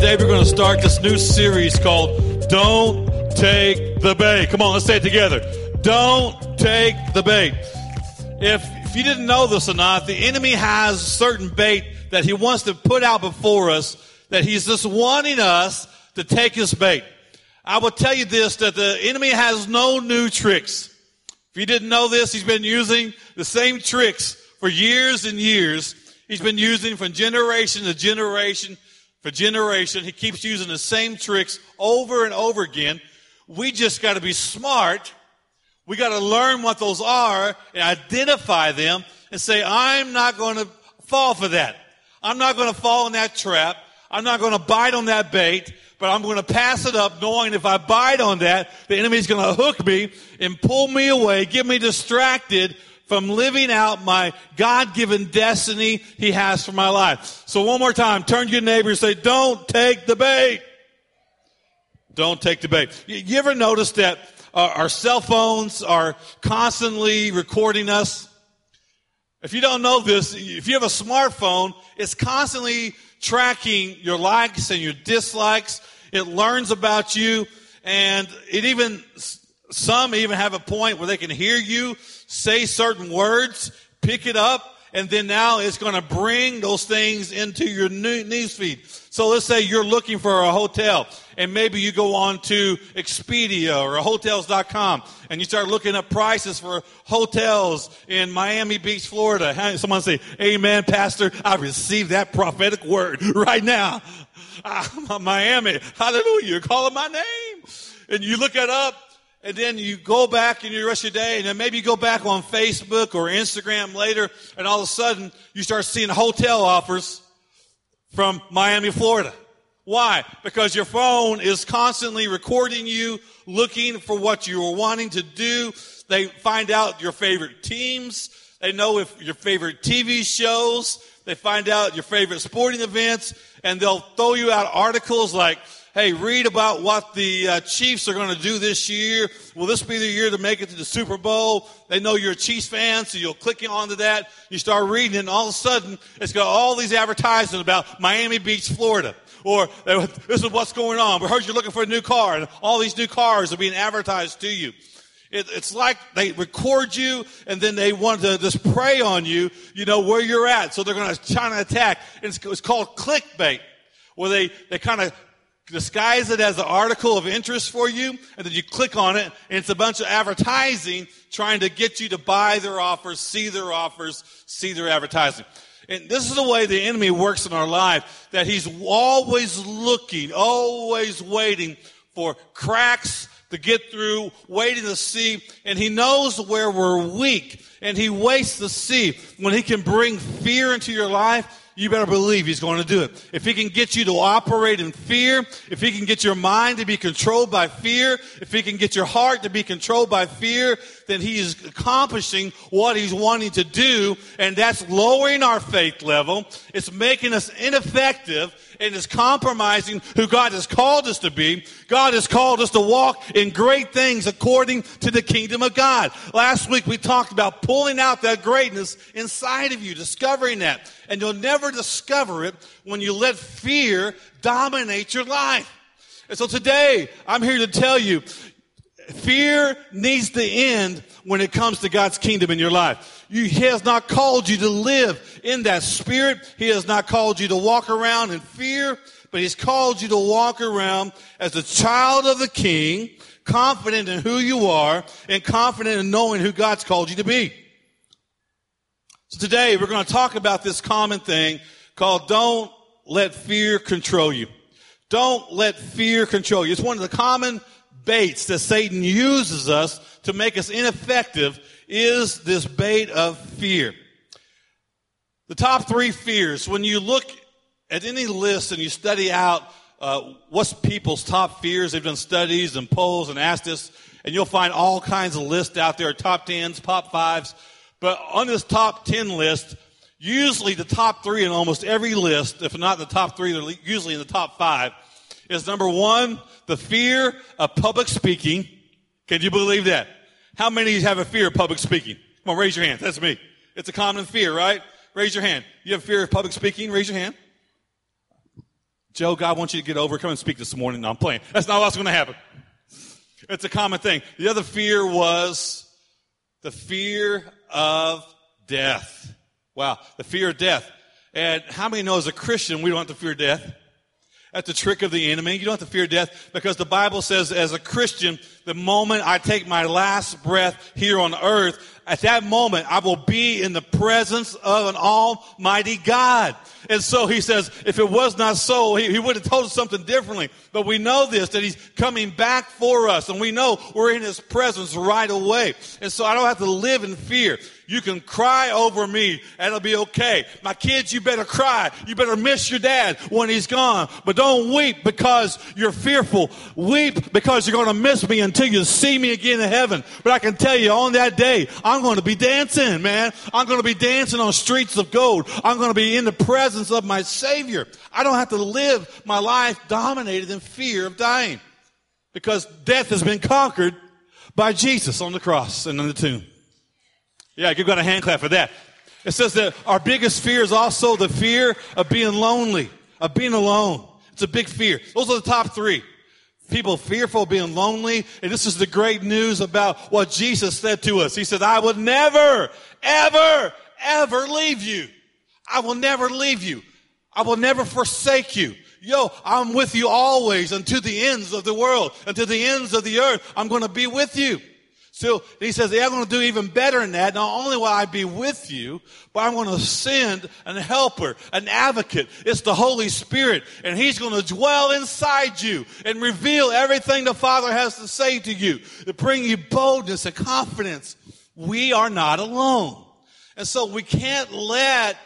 Today we're going to start this new series called Don't Take the Bait. Come on, let's say it together. Don't take the bait. If you didn't know this or not, the enemy has certain bait that he wants to put out before us, that he's just wanting us to take his bait. I will tell you this, that the enemy has no new tricks. If you didn't know this, he's been using the same tricks for years and years. He's been using from generation to generation for generation. He keeps using the same tricks over and over again. We just got to be smart. We got to learn what those are and identify them and say, I'm not going to fall for that. I'm not going to fall in that trap. I'm not going to bite on that bait, but I'm going to pass it up knowing if I bite on that, the enemy's going to hook me and pull me away, get me distracted from living out my God-given destiny he has for my life. So one more time, turn to your neighbor and say, don't take the bait. Don't take the bait. You ever notice that our cell phones are constantly recording us? If you don't know this, if you have a smartphone, it's constantly tracking your likes and your dislikes. It learns about you, and some even have a point where they can hear you say certain words, pick it up, and then now it's going to bring those things into your news feed. So let's say you're looking for a hotel, and maybe you go on to Expedia or Hotels.com, and you start looking up prices for hotels in Miami Beach, Florida. Someone say, amen, Pastor, I received that prophetic word right now. Miami, hallelujah, you're calling my name. And you look it up, and then you go back in the rest of your day, and then maybe you go back on Facebook or Instagram later, and all of a sudden you start seeing hotel offers from Miami, Florida. Why? Because your phone is constantly recording you, looking for what you are wanting to do. They find out your favorite teams. They know if your favorite TV shows. They find out your favorite sporting events, and they'll throw you out articles like, hey, read about what the Chiefs are going to do this year. Will this be the year to make it to the Super Bowl? They know you're a Chiefs fan, so you'll click onto that. You start reading, and all of a sudden, it's got all these advertisements about Miami Beach, Florida. Or this is what's going on. We heard you're looking for a new car, and all these new cars are being advertised to you. It's like they record you, and then they want to just prey on you, where you're at. So they're going to try to attack. And it's called clickbait, where they kind of disguise it as an article of interest for you, and then you click on it, and it's a bunch of advertising trying to get you to buy their offers, see their advertising. And this is the way the enemy works in our life, that he's always looking, always waiting for cracks to get through, waiting to see, and he knows where we're weak, and he waits to see when he can bring fear into your life. You better believe he's going to do it. If he can get you to operate in fear, if he can get your mind to be controlled by fear, if he can get your heart to be controlled by fear, then he is accomplishing what he's wanting to do, and that's lowering our faith level. It's making us ineffective, and it's compromising who God has called us to be. God has called us to walk in great things according to the kingdom of God. Last week we talked about pulling out that greatness inside of you, discovering that. And you'll never discover it when you let fear dominate your life. And so today, I'm here to tell you, fear needs to end when it comes to God's kingdom in your life. He has not called you to live in that spirit. He has not called you to walk around in fear, but he's called you to walk around as a child of the King, confident in who you are and confident in knowing who God's called you to be. So today we're going to talk about this common thing called don't let fear control you. Don't let fear control you. It's one of the common baits that Satan uses us to make us ineffective, is this bait of fear. The top 3 fears, when you look at any list and you study out what's people's top fears, they've done studies and polls and asked us, and you'll find all kinds of lists out there, top 10s, top 5s. But on this top 10 list, usually the top 3 in almost every list, if not the top 3, they're usually in the top 5, is number 1, the fear of public speaking. Can you believe that? How many of you have a fear of public speaking? Come on, raise your hand. That's me. It's a common fear, right? Raise your hand. You have fear of public speaking? Raise your hand. Joe, God wants you to get over. Come and speak this morning. No, I'm playing. That's not what's going to happen. It's a common thing. The other fear was the fear of death. Wow, the fear of death. And how many know as a Christian we don't have to fear death? That's the trick of the enemy. You don't have to fear death because the Bible says as a Christian, the moment I take my last breath here on earth, at that moment, I will be in the presence of an almighty God. And so he says, if it was not so, he would have told us something differently. But we know this, that he's coming back for us. And we know we're in his presence right away. And so I don't have to live in fear. You can cry over me and it'll be okay. My kids, you better cry. You better miss your dad when he's gone. But don't weep because you're fearful. Weep because you're going to miss me until you see me again in heaven. But I can tell you on that day, I'm going to be dancing, man. I'm going to be dancing on streets of gold. I'm going to be in the presence of my Savior. I don't have to live my life dominated in fear of dying because death has been conquered by Jesus on the cross and in the tomb. Yeah, give God a hand clap for that. It says that our biggest fear is also the fear of being lonely, of being alone. It's a big fear. Those are the top three. People fearful of being lonely. And this is the great news about what Jesus said to us. He said, I would never, ever, ever leave you. I will never leave you. I will never forsake you. Yo, I'm with you always unto the ends of the world, unto the ends of the earth. I'm going to be with you. So he says, yeah, I'm going to do even better than that. Not only will I be with you, but I'm going to send a helper, an advocate. It's the Holy Spirit. And he's going to dwell inside you and reveal everything the Father has to say to you, to bring you boldness and confidence. We are not alone. And so we can't let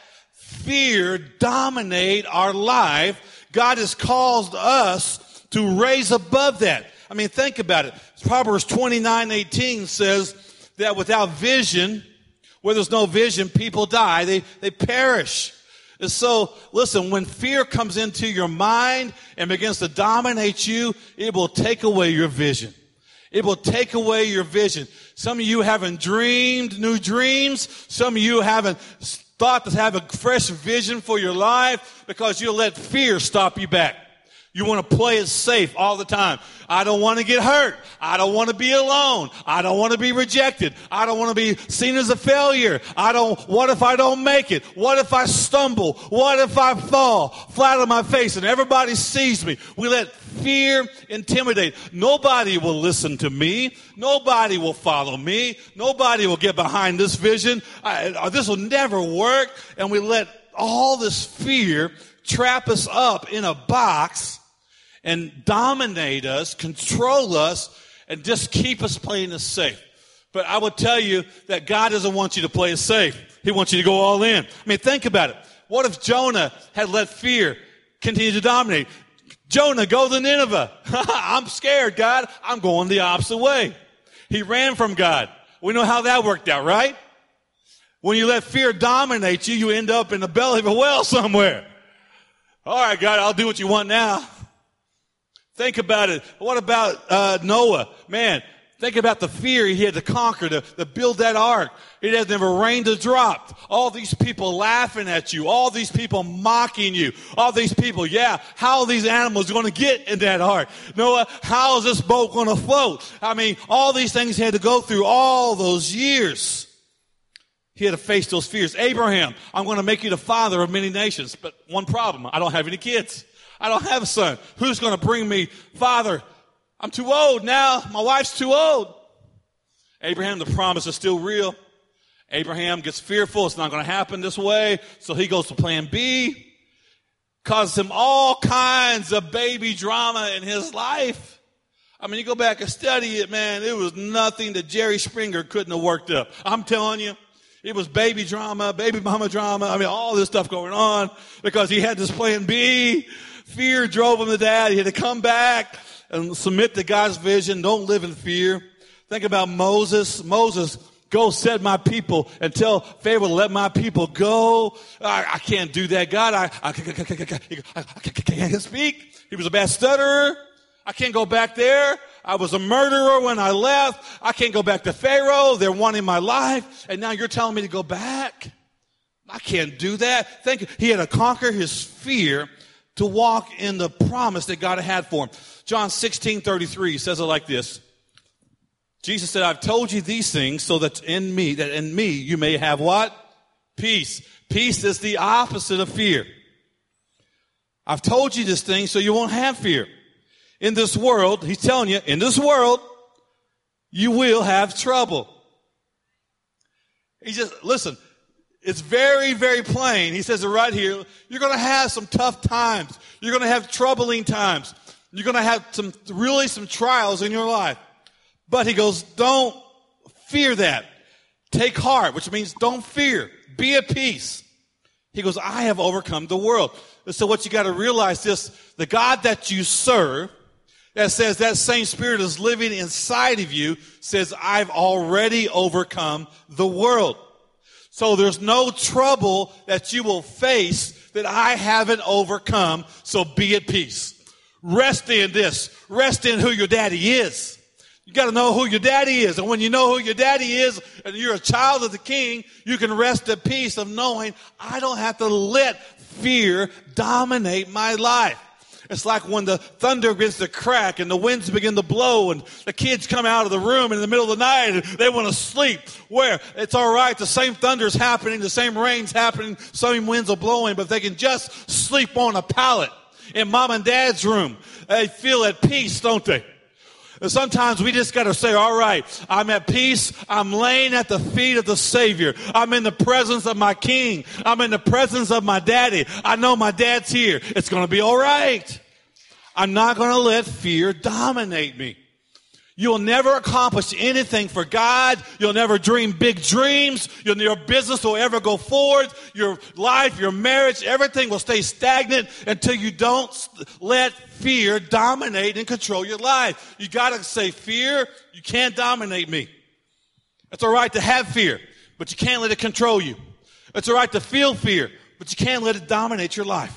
fear dominate our life. God has caused us to raise above that. I mean, think about it. Proverbs 29:18 says that without vision, where there's no vision, people die. They perish. And so, listen, when fear comes into your mind and begins to dominate you, it will take away your vision. It will take away your vision. Some of you haven't dreamed new dreams. Some of you haven't thought to have a fresh vision for your life because you'll let fear stop you back. You want to play it safe all the time. I don't want to get hurt. I don't want to be alone. I don't want to be rejected. I don't want to be seen as a failure. What if I don't make it? What if I stumble? What if I fall flat on my face and everybody sees me? We let fear intimidate. Nobody will listen to me. Nobody will follow me. Nobody will get behind this vision. This will never work. And we let all this fear trap us up in a box and dominate us, control us, and just keep us playing it safe. But I would tell you that God doesn't want you to play it safe. He wants you to go all in. I mean, think about it. What if Jonah had let fear continue to dominate? Jonah, go to Nineveh. I'm scared, God. I'm going the opposite way. He ran from God. We know how that worked out, right? When you let fear dominate you, you end up in the belly of a whale somewhere. All right, God, I'll do what you want now. Think about it. What about Noah? Man, think about the fear he had to conquer to build that ark. It had never rained a drop. All these people laughing at you. All these people mocking you. All these people, how are these animals going to get in that ark? Noah, how is this boat going to float? I mean, all these things he had to go through all those years. He had to face those fears. Abraham, I'm going to make you the father of many nations. But one problem, I don't have any kids. I don't have a son. Who's going to bring me? Father, I'm too old now. My wife's too old. Abraham, the promise is still real. Abraham gets fearful. It's not going to happen this way. So he goes to plan B. Causes him all kinds of baby drama in his life. I mean, you go back and study it, man. It was nothing that Jerry Springer couldn't have worked up. I'm telling you. It was baby drama, baby mama drama. I mean, all this stuff going on because he had this plan B. Fear drove him to that. He had to come back and submit to God's vision. Don't live in fear. Think about Moses. Moses, go set my people and tell Pharaoh to let my people go. I can't do that, God. I can't speak. He was a bad stutterer. I can't go back there. I was a murderer when I left. I can't go back to Pharaoh. They're wanting my life. And now you're telling me to go back? I can't do that. He had to conquer his fear to walk in the promise that God had for him. John 16:33 says it like this. Jesus said, I've told you these things so that in me you may have what? Peace. Peace is the opposite of fear. I've told you this thing so you won't have fear. In this world, he's telling you, in this world, you will have trouble. He just, listen, it's very, very plain. He says it right here. You're going to have some tough times. You're going to have troubling times. You're going to have some trials in your life. But he goes, don't fear that. Take heart, which means don't fear. Be at peace. He goes, I have overcome the world. And so what you got to realize is the God that you serve, that says that same spirit is living inside of you, says, I've already overcome the world. So there's no trouble that you will face that I haven't overcome. So be at peace. Rest in this. Rest in who your daddy is. You got to know who your daddy is. And when you know who your daddy is and you're a child of the king, you can rest at peace of knowing I don't have to let fear dominate my life. It's like when the thunder begins to crack and the winds begin to blow and the kids come out of the room in the middle of the night and they want to sleep. Where it's all right, the same thunder's happening, the same rain's happening, same winds are blowing, but they can just sleep on a pallet in mom and dad's room. They feel at peace, don't they? And sometimes we just got to say, all right, I'm at peace. I'm laying at the feet of the Savior. I'm in the presence of my King. I'm in the presence of my daddy. I know my dad's here. It's going to be all right. I'm not going to let fear dominate me. You'll never accomplish anything for God. You'll never dream big dreams. Your business will ever go forward. Your life, your marriage, everything will stay stagnant until you don't let fear dominate and control your life. You got to say, fear, you can't dominate me. It's all right to have fear, but you can't let it control you. It's all right to feel fear, but you can't let it dominate your life.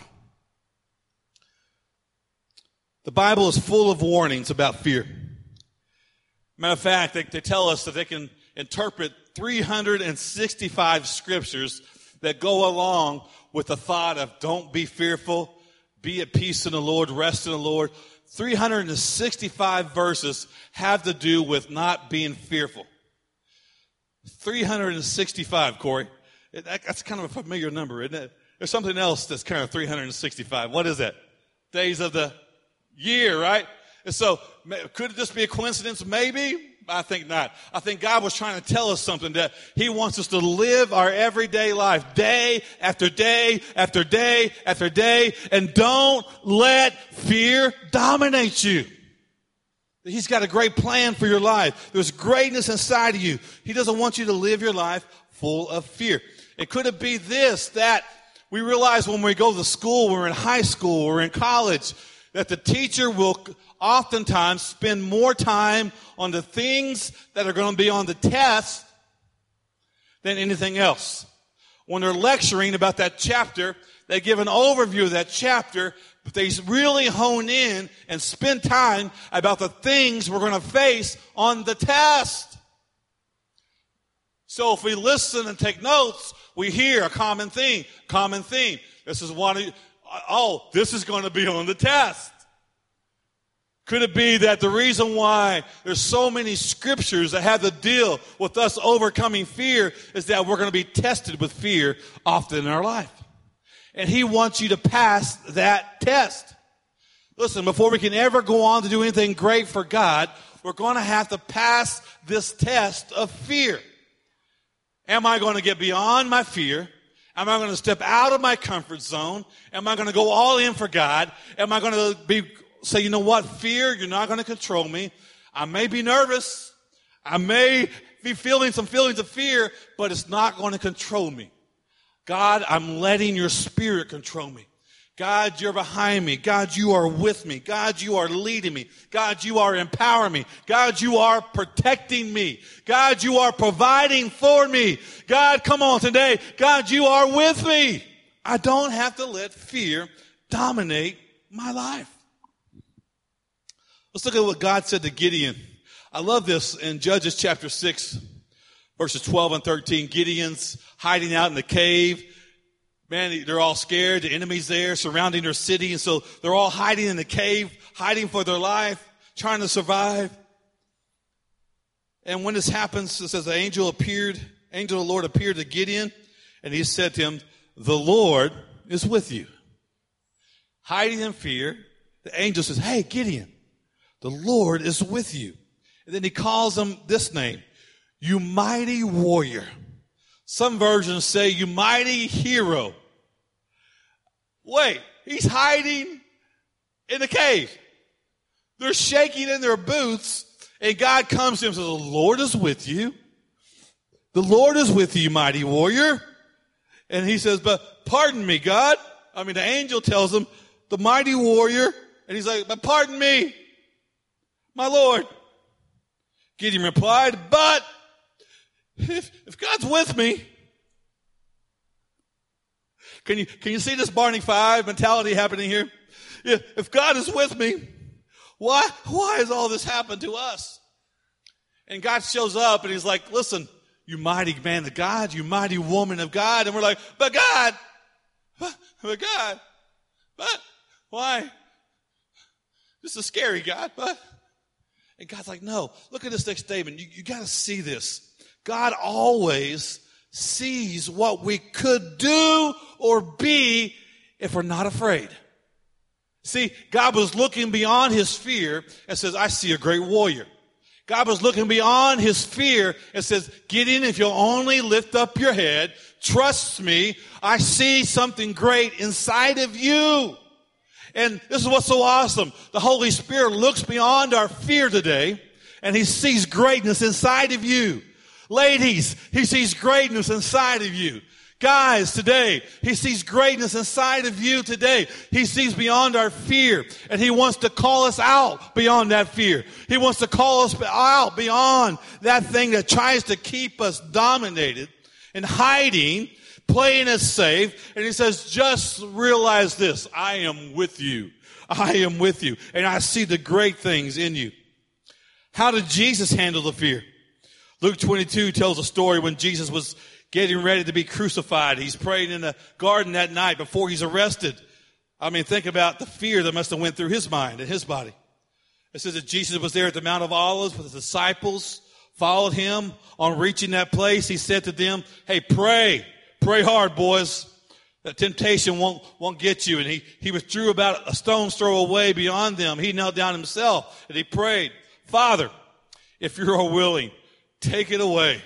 The Bible is full of warnings about fear. Matter of fact, they tell us that they can interpret 365 scriptures that go along with the thought of don't be fearful, be at peace in the Lord, rest in the Lord. 365 verses have to do with not being fearful. 365, Corey. That's kind of a familiar number, isn't it? There's something else that's kind of 365. What is that? Days of the year, right? And so, could it just be a coincidence? Maybe. I think not. I think God was trying to tell us something, that He wants us to live our everyday life, day after day after day after day, and don't let fear dominate you. He's got a great plan for your life. There's greatness inside of you. He doesn't want you to live your life full of fear. It could it be this, that we realize when we go to school, we're in high school, we're in college, that the teacher will oftentimes spend more time on the things that are going to be on the test than anything else. When they're lecturing about that chapter, they give an overview of that chapter, but they really hone in and spend time about the things we're going to face on the test. So if we listen and take notes, we hear a common theme. This is this is going to be on the test. Could it be that the reason why there's so many scriptures that have to deal with us overcoming fear is that we're going to be tested with fear often in our life? And He wants you to pass that test. Listen, before we can ever go on to do anything great for God, we're going to have to pass this test of fear. Am I going to get beyond my fear? Am I going to step out of my comfort zone? Am I going to go all in for God? Am I going to say, you know what, fear, you're not going to control me. I may be nervous. I may be feeling some feelings of fear, but it's not going to control me. God, I'm letting your Spirit control me. God, you're behind me. God, you are with me. God, you are leading me. God, you are empowering me. God, you are protecting me. God, you are providing for me. God, come on today. God, you are with me. I don't have to let fear dominate my life. Let's look at what God said to Gideon. I love this in Judges chapter 6, verses 12 and 13. Gideon's hiding out in the cave. man, they're all scared. The enemy's there surrounding their city. And so they're all hiding in the cave, hiding for their life, trying to survive. And when this happens, it says the angel of the Lord appeared to Gideon, and he said to him, the Lord is with you. Hiding in fear, the angel says, hey, Gideon, the Lord is with you. And then he calls him this name, you mighty warrior. Some versions say, you mighty hero. Wait, he's hiding in the cave. They're shaking in their boots, and God comes to him and says, the Lord is with you. The Lord is with you, mighty warrior. And he says, but pardon me, God. The angel tells him, the mighty warrior. And he's like, but pardon me, my Lord. Gideon replied, but if God's with me, can you see this Barney Five mentality happening here? Yeah, if God is with me, why has all this happened to us? And God shows up and he's like, listen, you mighty man of God, you mighty woman of God. And we're like, but God, why? This is scary, God, but. And God's like, no, look at this next statement. You got to see this. God always sees what we could do or be if we're not afraid. See, God was looking beyond his fear and says, I see a great warrior. God was looking beyond his fear and says, Gideon, if you'll only lift up your head, trust me, I see something great inside of you. And this is what's so awesome. The Holy Spirit looks beyond our fear today, and he sees greatness inside of you. Ladies, he sees greatness inside of you. Guys, today, he sees greatness inside of you today. He sees beyond our fear, and he wants to call us out beyond that fear. He wants to call us out beyond that thing that tries to keep us dominated and hiding, playing us safe. And he says, just realize this. I am with you. I am with you. And I see the great things in you. How did Jesus handle the fear? Luke 22 tells a story when Jesus was getting ready to be crucified. He's praying in the garden that night before he's arrested. Think about the fear that must have went through his mind and his body. It says that Jesus was there at the Mount of Olives with his disciples, followed him. On reaching that place, he said to them, hey, pray hard, boys. That temptation won't get you. And he withdrew about a stone's throw away beyond them. He knelt down himself and he prayed, Father, if you're willing, take it away.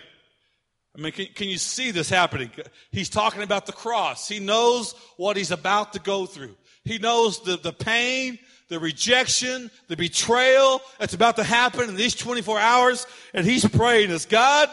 Can you see this happening? He's talking about the cross. He knows what he's about to go through. He knows the pain, the rejection, the betrayal that's about to happen in these 24 hours. And he's praying as God,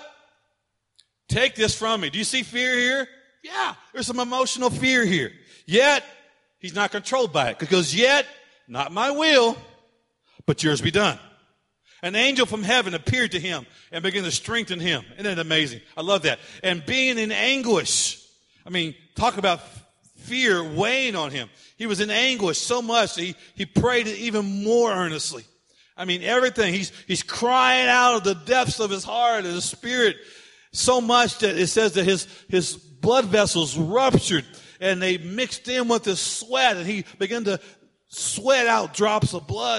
take this from me. Do you see fear here? Yeah, there's some emotional fear here. Yet, he's not controlled by it. Because yet, not my will, but yours be done. An angel from heaven appeared to him and began to strengthen him. Isn't that amazing? I love that. And being in anguish. Talk about fear weighing on him. He was in anguish so much that he prayed even more earnestly. Everything. He's crying out of the depths of his heart and his spirit so much that it says that his blood vessels ruptured and they mixed in with his sweat and he began to sweat out drops of blood.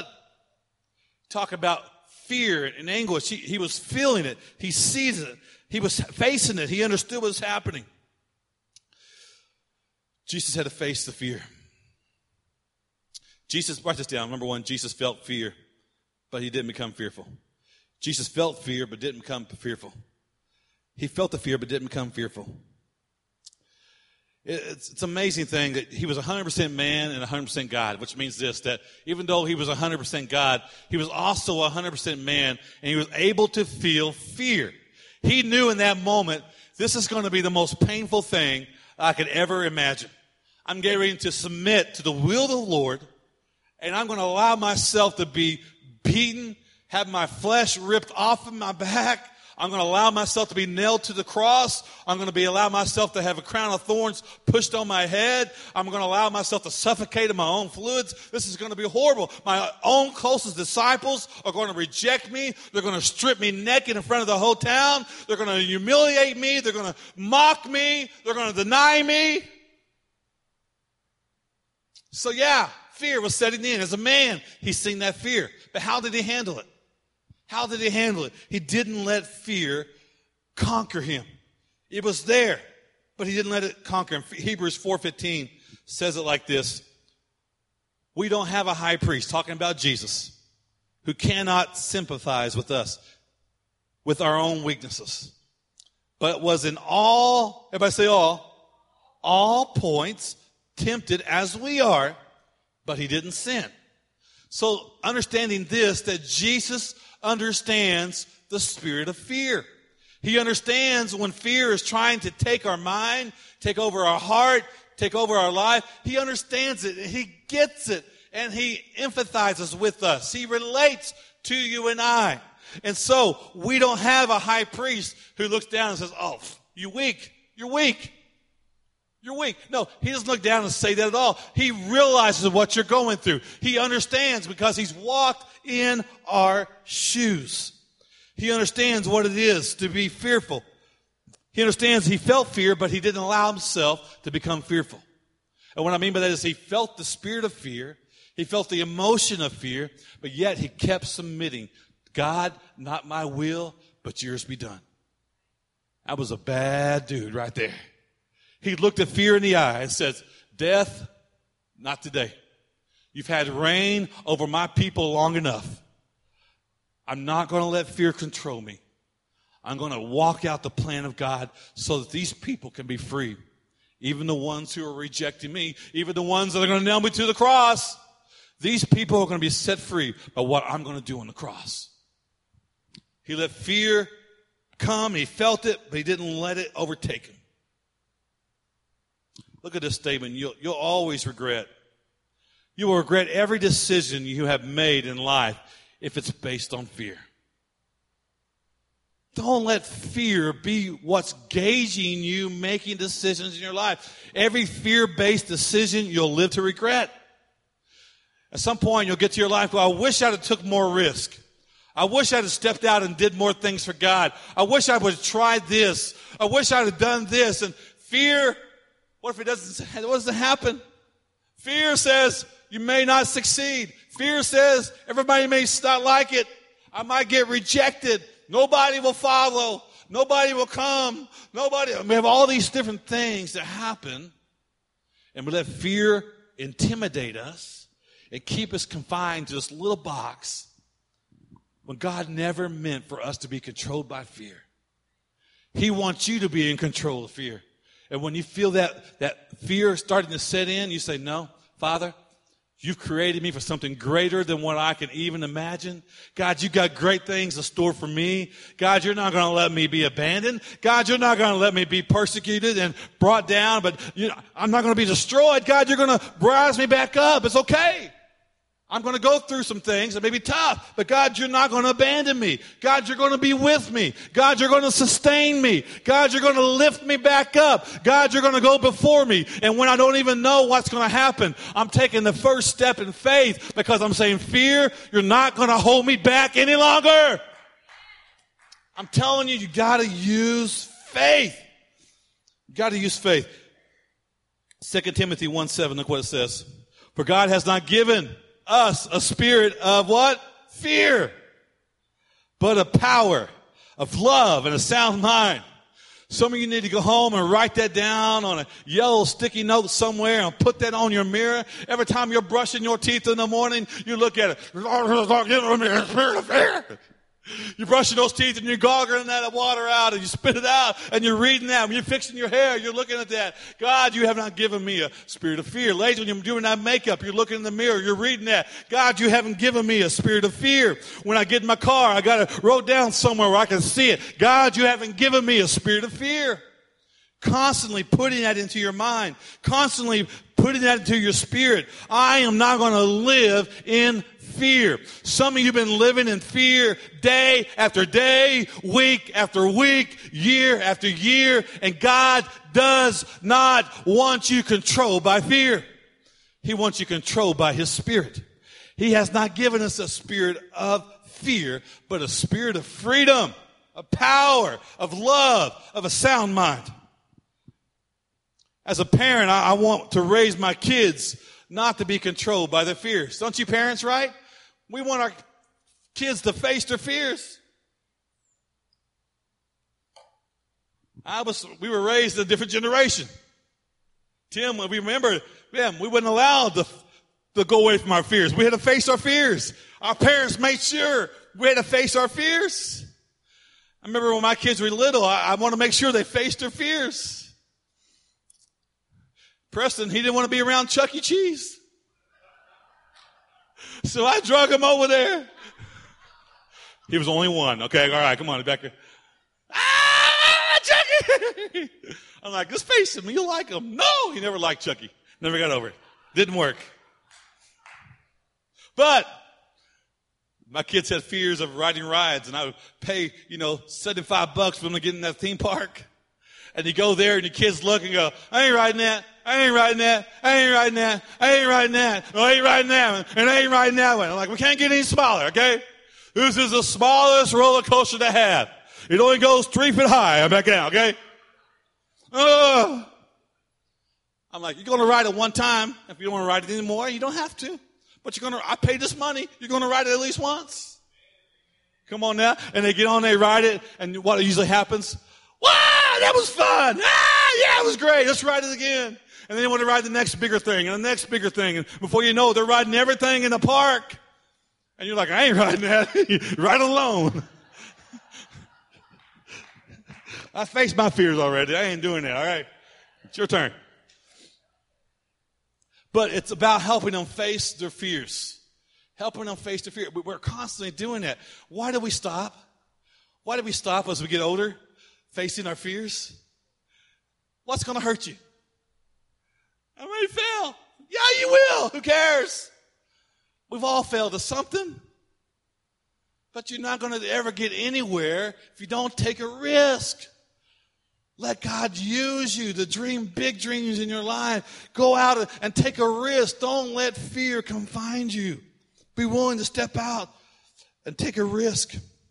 Talk about fear and anguish. He was feeling it. He sees it. He was facing it. He understood what was happening. Jesus had to face the fear. Jesus, write this down. Number one, Jesus felt fear, but he didn't become fearful. Jesus felt fear, but didn't become fearful. He felt the fear, but didn't become fearful. It's an amazing thing that he was 100% man and 100% God, which means this, that even though he was 100% God, he was also 100% man, and he was able to feel fear. He knew in that moment, this is going to be the most painful thing I could ever imagine. I'm getting ready to submit to the will of the Lord, and I'm going to allow myself to be beaten, have my flesh ripped off of my back. I'm going to allow myself to be nailed to the cross. I'm going to allow myself to have a crown of thorns pushed on my head. I'm going to allow myself to suffocate in my own fluids. This is going to be horrible. My own closest disciples are going to reject me. They're going to strip me naked in front of the whole town. They're going to humiliate me. They're going to mock me. They're going to deny me. So yeah, fear was setting in. As a man, he's seen that fear. But how did he handle it? How did he handle it? He didn't let fear conquer him. It was there, but he didn't let it conquer him. Hebrews 4:15 says it like this. We don't have a high priest, talking about Jesus, who cannot sympathize with us, with our own weaknesses, but was in all, everybody say all points tempted as we are, but he didn't sin. So understanding this, that Jesus understands the spirit of fear. He understands when fear is trying to take our mind, take over our heart, take over our life. He understands it. He gets it. And he empathizes with us. He relates to you and I. And so we don't have a high priest who looks down and says, oh, you're weak. You're weak. You're weak. No, he doesn't look down and say that at all. He realizes what you're going through. He understands because he's walked in our shoes. He understands what it is to be fearful. He understands he felt fear, but he didn't allow himself to become fearful. And what I mean by that is he felt the spirit of fear. He felt the emotion of fear, but yet he kept submitting. God, not my will, but yours be done. I was a bad dude right there. He looked at fear in the eye and says, death, not today. You've had reign over my people long enough. I'm not going to let fear control me. I'm going to walk out the plan of God so that these people can be free. Even the ones who are rejecting me, even the ones that are going to nail me to the cross. These people are going to be set free by what I'm going to do on the cross. He let fear come. He felt it, but he didn't let it overtake him. Look at this statement. You'll always regret. You will regret every decision you have made in life if it's based on fear. Don't let fear be what's gauging you making decisions in your life. Every fear-based decision you'll live to regret. At some point you'll get to your life, well, I wish I'd have took more risk. I wish I'd have stepped out and did more things for God. I wish I would have tried this. I wish I'd have done this. And fear, what if it doesn't happen? Fear says you may not succeed. Fear says everybody may not like it. I might get rejected. Nobody will follow. Nobody will come. We have all these different things that happen. And we let fear intimidate us and keep us confined to this little box when God never meant for us to be controlled by fear. He wants you to be in control of fear. And when you feel that fear starting to set in, you say, no, Father, you've created me for something greater than what I can even imagine. God, you got great things in store for me. God, you're not going to let me be abandoned. God, you're not going to let me be persecuted and brought down, but I'm not going to be destroyed. God, you're going to rise me back up. It's okay. I'm going to go through some things that may be tough, but God, you're not going to abandon me. God, you're going to be with me. God, you're going to sustain me. God, you're going to lift me back up. God, you're going to go before me. And when I don't even know what's going to happen, I'm taking the first step in faith because I'm saying, fear, you're not going to hold me back any longer. I'm telling you, you got to use faith. You got to use faith. 2 Timothy 1:7, look what it says. For God has not given us a spirit of what? Fear. But a power, of love, and a sound mind. Some of you need to go home and write that down on a yellow sticky note somewhere and put that on your mirror. Every time you're brushing your teeth in the morning, you look at it. Spirit of fear. You're brushing those teeth and you're goggling that water out and you spit it out and you're reading that. When you're fixing your hair, you're looking at that. God, you have not given me a spirit of fear. Ladies, when you're doing that makeup, you're looking in the mirror, you're reading that. God, you haven't given me a spirit of fear. When I get in my car, I got to wrote down somewhere where I can see it. God, you haven't given me a spirit of fear. Constantly putting that into your mind. Constantly putting that into your spirit. I am not going to live in fear. Some of you have been living in fear day after day, week after week, year after year, and God does not want you controlled by fear. He wants you controlled by His Spirit. He has not given us a spirit of fear, but a spirit of freedom, of power, of love, of a sound mind. As a parent, I want to raise my kids not to be controlled by their fears. Don't you parents, right? We want our kids to face their fears. We were raised in a different generation. Tim, we remember, man, we weren't allowed to go away from our fears. We had to face our fears. Our parents made sure we had to face our fears. I remember when my kids were little, I want to make sure they faced their fears. Preston, he didn't want to be around Chuck E. Cheese. So I drug him over there. He was only one. Okay, all right, come on, back here. Ah, Chucky! I'm like, just face him. You'll like him. No, he never liked Chucky. Never got over it. Didn't work. But my kids had fears of riding rides, and I would pay, $75 for them to get in that theme park. And you go there, and your kids look and go, I ain't riding that. I ain't riding that. I ain't riding that. I ain't riding that. Oh, I ain't riding that one. And I ain't riding that one. I'm like, we can't get any smaller, okay? This is the smallest roller coaster they have. It only goes 3 feet high. I'm back down, okay? I'm like, you're going to ride it one time. If you don't want to ride it anymore, you don't have to. But I paid this money. You're going to ride it at least once. Come on now. And they get on, they ride it. And what usually happens? Wow, that was fun. Yeah, it was great. Let's ride it again. And then they want to ride the next bigger thing and the next bigger thing. And before you know it, they're riding everything in the park. And you're like, I ain't riding that. Ride alone. I faced my fears already. I ain't doing that. All right. It's your turn. But it's about helping them face their fears. Helping them face their fear. We're constantly doing that. Why do we stop? Why do we stop as we get older? Facing our fears? What's going to hurt you? I may fail. Yeah, you will. Who cares? We've all failed at something. But you're not going to ever get anywhere if you don't take a risk. Let God use you to dream big dreams in your life. Go out and take a risk. Don't let fear confine you. Be willing to step out and take a risk.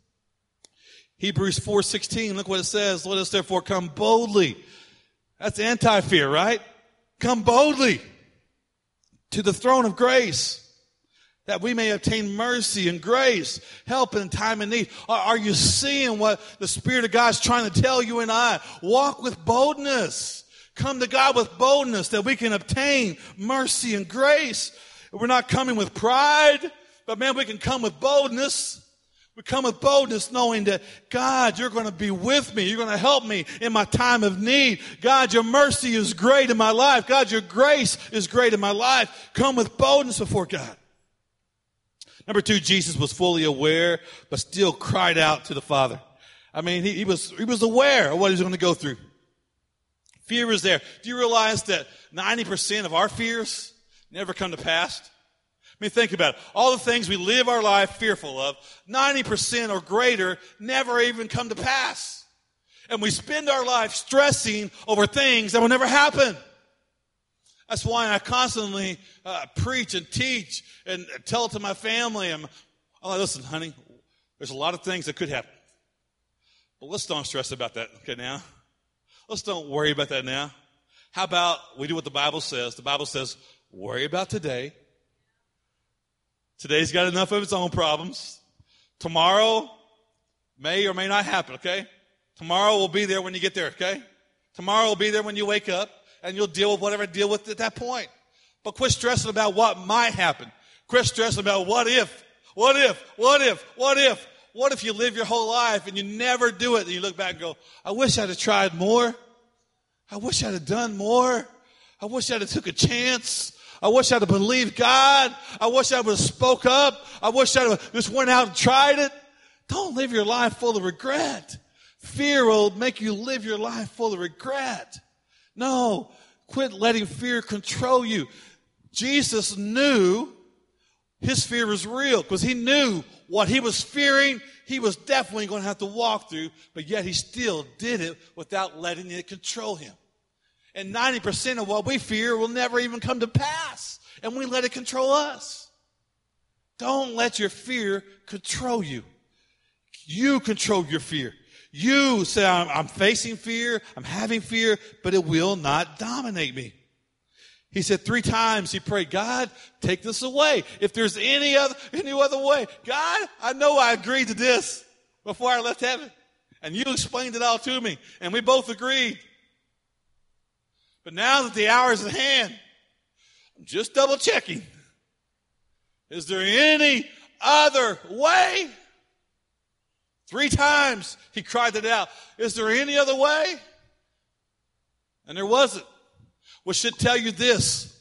Hebrews 4:16, look what it says. Let us therefore come boldly. That's anti-fear, right? Come boldly to the throne of grace, that we may obtain mercy and grace, help in time of need. Are you seeing what the Spirit of God is trying to tell you and I? Walk with boldness. Come to God with boldness that we can obtain mercy and grace. We're not coming with pride, but man, we can come with boldness. We come with boldness knowing that, God, you're going to be with me. You're going to help me in my time of need. God, your mercy is great in my life. God, your grace is great in my life. Come with boldness before God. Number 2, Jesus was fully aware, but still cried out to the Father. I mean, he was aware of what he was going to go through. Fear was there. Do you realize that 90% of our fears never come to pass? I mean, think about it. All the things we live our life fearful of, 90% or greater never even come to pass. And we spend our life stressing over things that will never happen. That's why I constantly preach and teach and tell it to my family. I'm like, listen, honey, there's a lot of things that could happen. But let's don't stress about that, okay, now. Let's don't worry about that now. How about we do what the Bible says? The Bible says, worry about today. Today's got enough of its own problems. Tomorrow may or may not happen, okay? Tomorrow will be there when you get there, okay? Tomorrow will be there when you wake up, and you'll deal with whatever deal with at that point. But quit stressing about what might happen. Quit stressing about what if you live your whole life and you never do it, and you look back and go, I wish I'd have tried more. I wish I'd have done more. I wish I'd have took a chance. I wish I'd have believed God. I wish I would have spoke up. I wish I'd have just went out and tried it. Don't live your life full of regret. Fear will make you live your life full of regret. No, quit letting fear control you. Jesus knew his fear was real because he knew what he was fearing, he was definitely going to have to walk through, but yet he still did it without letting it control him. And 90% of what we fear will never even come to pass, and we let it control us. Don't let your fear control you. You control your fear. You say, I'm facing fear, I'm having fear, but it will not dominate me. He said 3 times he prayed, God, take this away. If there's any other way, God, I know I agreed to this before I left heaven. And you explained it all to me. And we both agreed. But now that the hour is at hand, I'm just double checking. Is there any other way? 3 times he cried it out. Is there any other way? And there wasn't. Which should tell you this.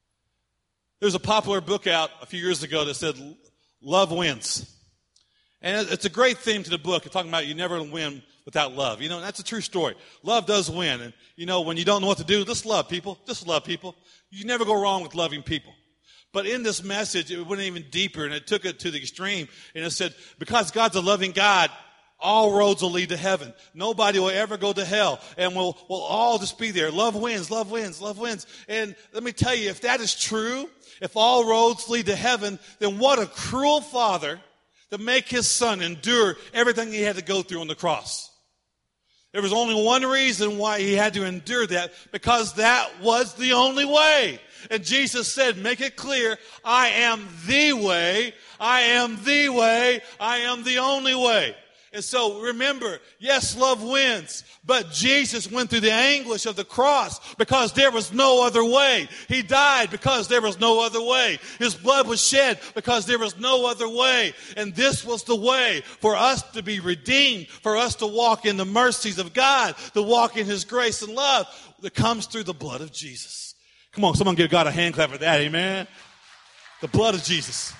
There's a popular book out a few years ago that said, Love Wins. And it's a great theme to the book. It's talking about you never win without love. You know, that's a true story. Love does win. And, you know, when you don't know what to do, just love people. Just love people. You never go wrong with loving people. But in this message, it went even deeper, and it took it to the extreme. And it said, because God's a loving God, all roads will lead to heaven. Nobody will ever go to hell. And we'll all just be there. Love wins, love wins, love wins. And let me tell you, if that is true, if all roads lead to heaven, then what a cruel father to make his son endure everything he had to go through on the cross. There was only one reason why he had to endure that, because that was the only way. And Jesus said, make it clear, I am the way, I am the way, I am the only way. And so remember, yes, love wins, but Jesus went through the anguish of the cross because there was no other way. He died because there was no other way. His blood was shed because there was no other way. And this was the way for us to be redeemed, for us to walk in the mercies of God, to walk in His grace and love that comes through the blood of Jesus. Come on, someone give God a hand clap for that, amen? The blood of Jesus.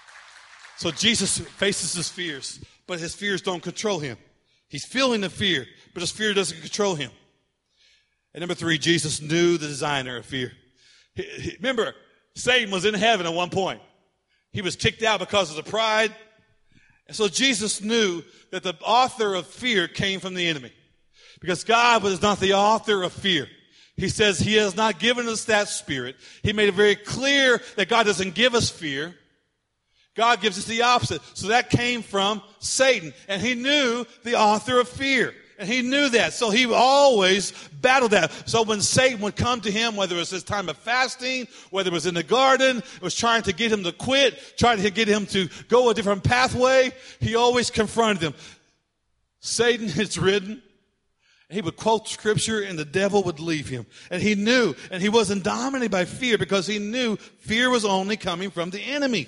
So Jesus faces his fears, but his fears don't control him. He's feeling the fear, but his fear doesn't control him. And number 3, Jesus knew the designer of fear. Remember, Satan was in heaven at one point. He was kicked out because of the pride. And so Jesus knew that the author of fear came from the enemy. Because God was not the author of fear. He says he has not given us that spirit. He made it very clear that God doesn't give us fear. God gives us the opposite. So that came from Satan. And he knew the author of fear. And he knew that. So he always battled that. So when Satan would come to him, whether it was his time of fasting, whether it was in the garden, it was trying to get him to quit, trying to get him to go a different pathway, he always confronted him. Satan, it's written. He would quote scripture and the devil would leave him. And he knew, and he wasn't dominated by fear because he knew fear was only coming from the enemy.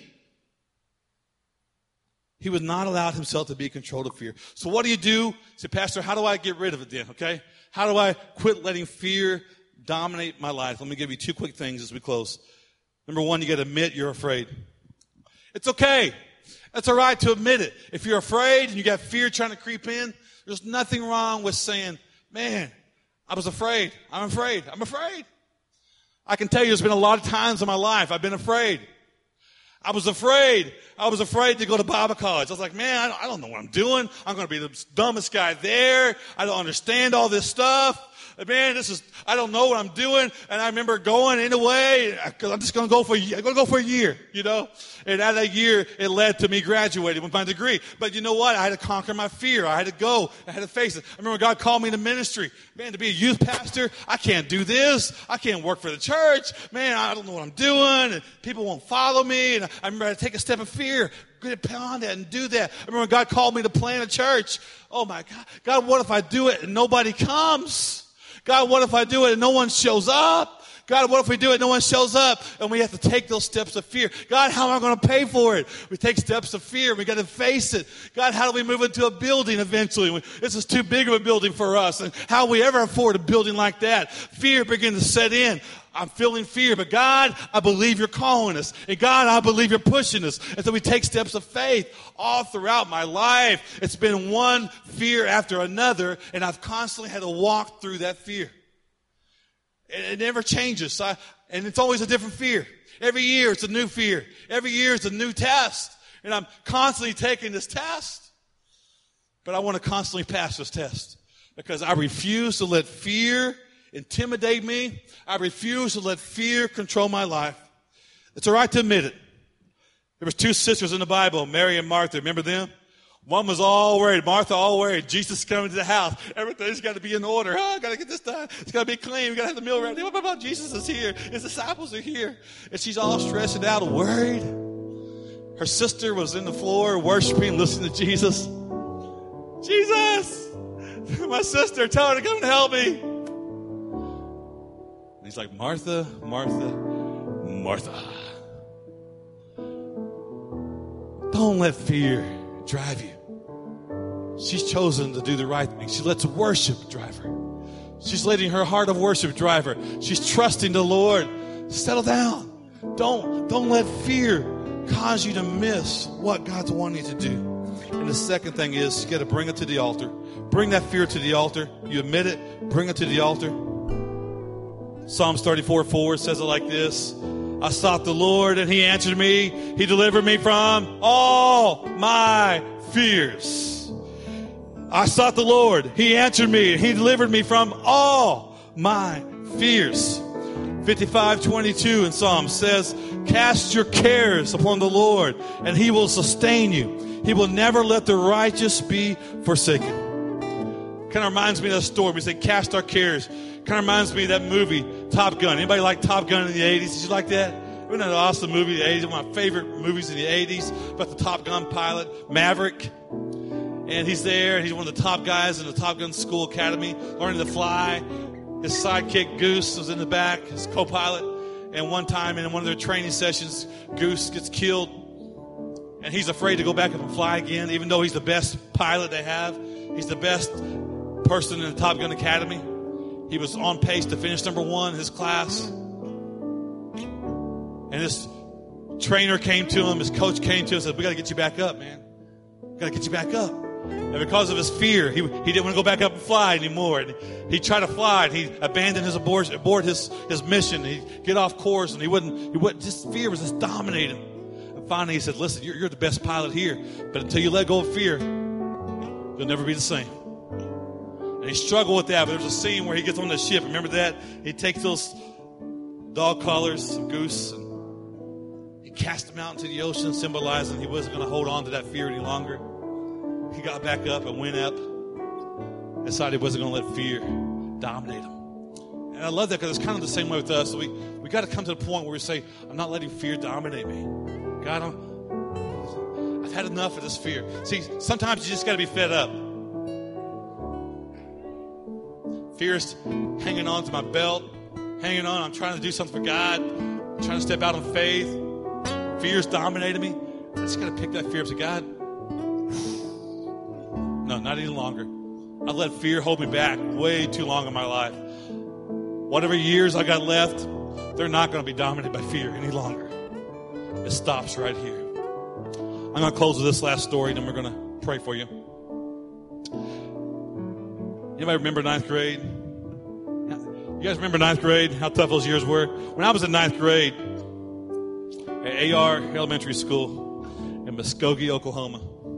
He would not allow himself to be controlled of fear. So what do you do? Say, Pastor, how do I get rid of it then? Okay? How do I quit letting fear dominate my life? Let me give you 2 quick things as we close. Number 1, you got to admit you're afraid. It's okay. It's all right to admit it. If you're afraid and you got fear trying to creep in, there's nothing wrong with saying, man, I was afraid. I'm afraid. I'm afraid. I can tell you there's been a lot of times in my life I've been afraid. I was afraid. I was afraid to go to Bible college. I was like, man, I don't know what I'm doing. I'm going to be the dumbest guy there. I don't understand all this stuff. Man, I don't know what I'm doing. And I remember going anyway, because I'm just going to go for a year, you know. And at that year, it led to me graduating with my degree. But you know what? I had to conquer my fear. I had to go. I had to face it. I remember God called me to ministry. Man, to be a youth pastor, I can't do this. I can't work for the church. Man, I don't know what I'm doing. And people won't follow me. And I remember I had to take a step of fear. Get beyond that and do that. I remember God called me to plant a church. Oh my God. God, what if I do it and nobody comes? God, what if I do it and no one shows up? God, what if we do it and no one shows up? And we have to take those steps of fear. God, how am I going to pay for it? We take steps of fear. We got to face it. God, how do we move into a building eventually? This is too big of a building for us. And how we ever afford a building like that? Fear begins to set in. I'm feeling fear, but God, I believe you're calling us. And God, I believe you're pushing us. And so we take steps of faith all throughout my life. It's been one fear after another, and I've constantly had to walk through that fear. It never changes. And it's always a different fear. Every year it's a new fear. Every year it's a new test. And I'm constantly taking this test. But I want to constantly pass this test because I refuse to let fear intimidate me. I refuse to let fear control my life. It's all right to admit it. There was 2 sisters in the Bible, Mary and Martha. Remember them? One was all worried. Martha all worried. Jesus is coming to the house. Everything's got to be in order. Oh, I got to get this done. It's got to be clean. We got to have the meal ready. What about Jesus is here? His disciples are here. And she's all stressed out and worried. Her sister was in the floor worshiping, listening to Jesus. Jesus, my sister, tell her to come and help me. And he's like, Martha, Martha, Martha. Don't let fear drive you. She's chosen to do the right thing. She lets worship drive her. She's letting her heart of worship drive her. She's trusting the Lord. Settle down. Don't let fear cause you to miss what God's wanting you to do. And the second thing is you got to bring it to the altar. Bring that fear to the altar. You admit it. Bring it to the altar. Psalms 34:4 says it like this. I sought the Lord and he answered me. He delivered me from all my fears. I sought the Lord. He answered me. He delivered me from all my fears. 55:22 in Psalms says, cast your cares upon the Lord and he will sustain you. He will never let the righteous be forsaken. Kind of reminds me of that story. We say, cast our cares. Kind of reminds me of that movie, Top Gun. Anybody like Top Gun in the 80s? Did you like that? Wasn't that an awesome movie in the 80s? One of my favorite movies in the 80s about the Top Gun pilot, Maverick. And he's there, and he's one of the top guys in the Top Gun School Academy, learning to fly. His sidekick, Goose, was in the back, his co-pilot. And one time in one of their training sessions, Goose gets killed. And he's afraid to go back up and fly again, even though he's the best pilot they have. He's the best person in the Top Gun Academy. He was on pace to finish number 1 in his class. And his trainer came to him, his coach came to him and said, we got to get you back up, man. We got to get you back up. And because of his fear, he didn't want to go back up and fly anymore. And he tried to fly, and he abandoned his abort his mission. He'd get off course, and he wouldn't, just fear was just dominating him. And finally he said, listen, you're the best pilot here, but until you let go of fear, you'll never be the same. And he struggled with that, but there's a scene where he gets on the ship. Remember that? He takes those dog collars, some Goose, and he cast them out into the ocean, symbolizing he wasn't going to hold on to that fear any longer. He got back up and went up, decided he wasn't going to let fear dominate him. And I love that because it's kind of the same way with us. We got to come to the point where we say, I'm not letting fear dominate me. God, I've had enough of this fear. See, sometimes you just got to be fed up. Fear's hanging on to my belt, hanging on. I'm trying to do something for God. I'm trying to step out on faith. Fear's dominating me. I just got to pick that fear up to God. No, not any longer. I've let fear hold me back way too long in my life. Whatever years I got left, they're not going to be dominated by fear any longer. It stops right here. I'm going to close with this last story, and then we're going to pray for you. Anybody remember 9th grade? You guys remember 9th grade? How tough those years were? When I was in 9th grade at AR Elementary School in Muskogee, Oklahoma.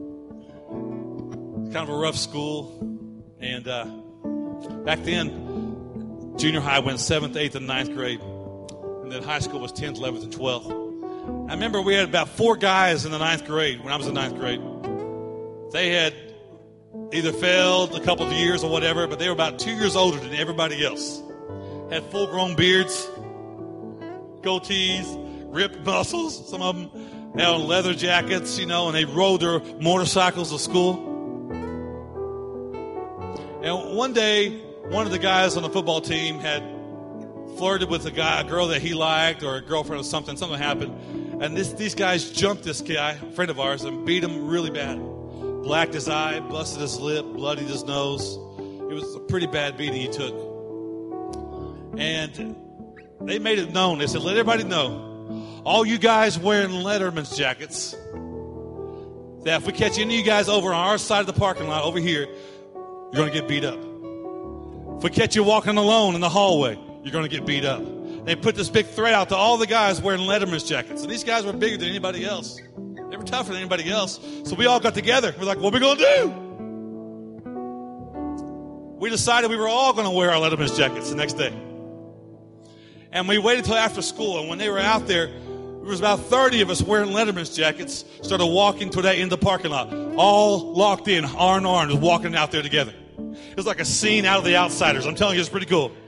It's kind of a rough school. And back then, junior high went 7th, 8th, and 9th grade. And then high school was 10th, 11th, and 12th. I remember we had about 4 guys in the 9th grade when I was in 9th grade. They had either failed a couple of years or whatever, but they were about 2 years older than everybody else. Had full-grown beards, goatees, ripped muscles. Some of them had on leather jackets, and they rode their motorcycles to school. And one day, one of the guys on the football team had flirted with a girl that he liked, or a girlfriend or something. Something happened. And these guys jumped this guy, a friend of ours, and beat him really bad. Blacked his eye, busted his lip, bloodied his nose. It was a pretty bad beating he took. And they made it known. They said, let everybody know, all you guys wearing Letterman's jackets, that if we catch any of you guys over on our side of the parking lot over here, you're going to get beat up. If we catch you walking alone in the hallway, you're going to get beat up. They put this big threat out to all the guys wearing Letterman's jackets. And these guys were bigger than anybody else. They were tougher than anybody else. So we all got together. We're like, what are we going to do? We decided we were all going to wear our Letterman's jackets the next day. And we waited until after school. And when they were out there, we There was about 30 of us wearing Letterman's jackets, started walking to that end of the parking lot, all locked in, arm in arm, just walking out there together. It was like a scene out of The Outsiders. I'm telling you, it's pretty cool.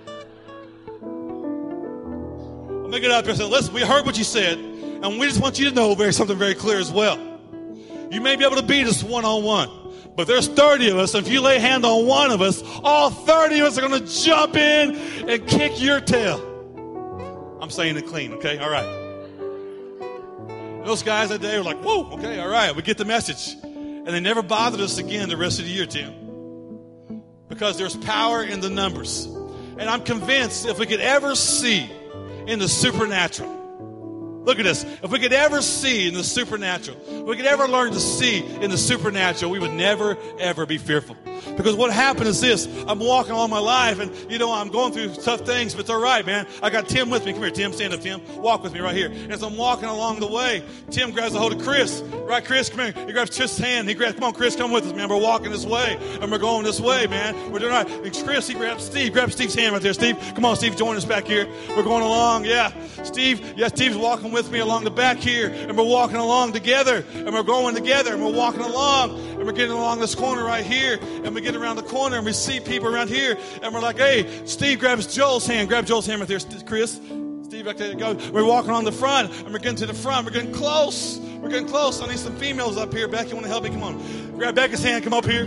I'm going to get up here and say, listen, we heard what you said, and we just want you to know something very clear as well. You may be able to beat us one-on-one, but there's 30 of us, and if you lay hand on one of us, all 30 of us are going to jump in and kick your tail. I'm saying it clean, okay? All right. Those guys that day were like, whoa, okay, all right, we get the message. And they never bothered us again the rest of the year, Tim. Because there's power in the numbers. And I'm convinced if we could ever see in the supernatural, look at this, if we could ever see in the supernatural, if we could ever learn to see in the supernatural, we would never, ever be fearful. Because what happened is this, I'm walking along my life and, I'm going through tough things, but it's all right, man. I got Tim with me. Come here, Tim. Stand up, Tim. Walk with me right here. As I'm walking along the way, Tim grabs a hold of Chris. Right, Chris? Come here. He grabs Chris' hand. Come on, Chris, come with us, man. We're walking this way, and we're going this way, man. We're doing all right. And Chris, he grabs Steve. Grab Steve's hand right there, Steve. Come on, Steve, join us back here. We're going along, yeah. Steve's walking with me along the back here, and we're walking along together, and we're going together, and we're walking along, and we're getting along this corner right here, and we get around the corner, and we see people around here, and we're like, hey, Steve grabs Joel's hand. Grab Joel's hand right there, Chris. Steve, right there you go. We're walking on the front, and we're getting to the front. We're getting close. We're getting close. I need some females up here. Becky, you want to help me? Come on. Grab Becca's hand. Come up here.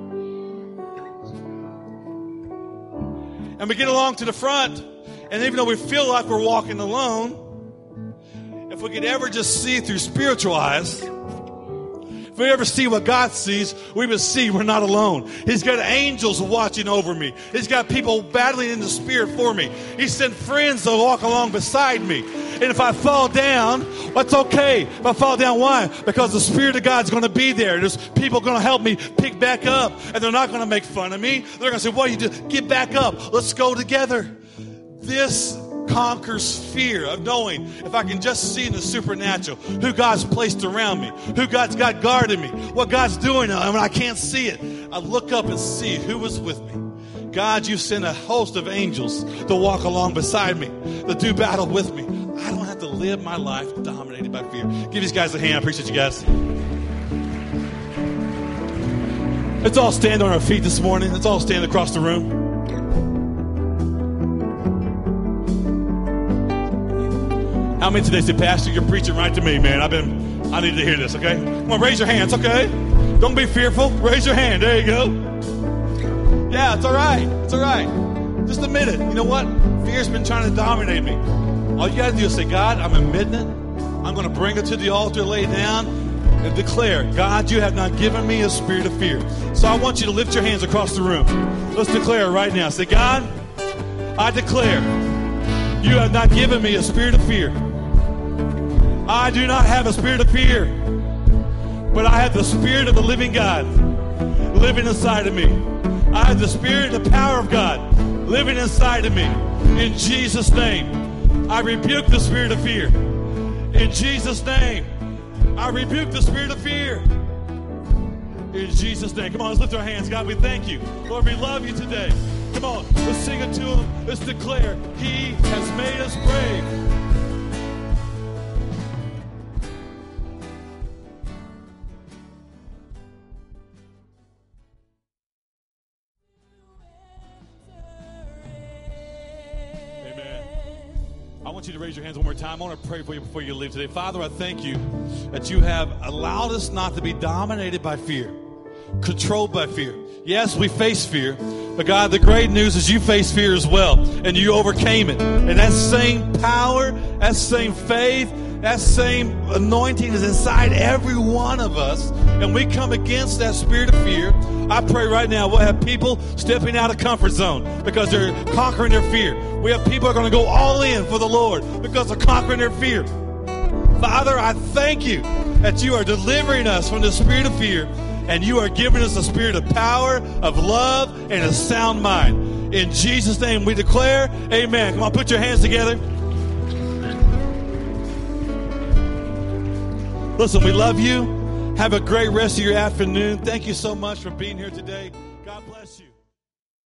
And we get along to the front, and even though we feel like we're walking alone, if we could ever just see through spiritual eyes, if we ever see what God sees, we would see we're not alone. He's got angels watching over me. He's got people battling in the spirit for me. He sent friends to walk along beside me. And if I fall down, that's okay. If I fall down, why? Because the Spirit of God's going to be there. There's people going to help me pick back up. And they're not going to make fun of me. They're going to say, what do you do? Get back up. Let's go together. This conquers fear of knowing if I can just see in the supernatural who God's placed around me, who God's got guarding me, what God's doing. And when I can't see it, I look up and see who was with me. God, you sent a host of angels to walk along beside me, to do battle with me. I don't have to live my life dominated by fear. Give these guys a hand. I appreciate you guys. Let's all stand on our feet this morning. Let's all stand across the room. How many today say, Pastor, you're preaching right to me, man. I need to hear this, okay? Come on, raise your hands, okay? Don't be fearful. Raise your hand. There you go. Yeah, it's all right. It's all right. Just admit it. You know what? Fear's been trying to dominate me. All you got to do is say, God, I'm admitting it. I'm going to bring it to the altar, lay it down, and declare, God, you have not given me a spirit of fear. So I want you to lift your hands across the room. Let's declare it right now. Say, God, I declare you have not given me a spirit of fear. I do not have a spirit of fear, but I have the Spirit of the living God living inside of me. I have the Spirit and the power of God living inside of me. In Jesus' name, I rebuke the spirit of fear. In Jesus' name, I rebuke the spirit of fear. In Jesus' name. Come on, let's lift our hands. God, we thank you. Lord, we love you today. Come on, let's sing it to him. Let's declare, he has made us brave. I want you to raise your hands one more time. I want to pray for you before you leave today. Father, I thank you that you have allowed us not to be dominated by fear, controlled by fear. Yes, we face fear, but God, the great news is you face fear as well, and you overcame it. And that same power, that same faith, that same anointing is inside every one of us, and we come against that spirit of fear. I pray right now we'll have people stepping out of comfort zone because they're conquering their fear. We have people who are going to go all in for the Lord because they're conquering their fear. Father, I thank you that you are delivering us from the spirit of fear, and you are giving us a spirit of power, of love, and a sound mind. In Jesus' name we declare, amen. Come on, put your hands together. Listen, we love you. Have a great rest of your afternoon. Thank you so much for being here today. God bless you.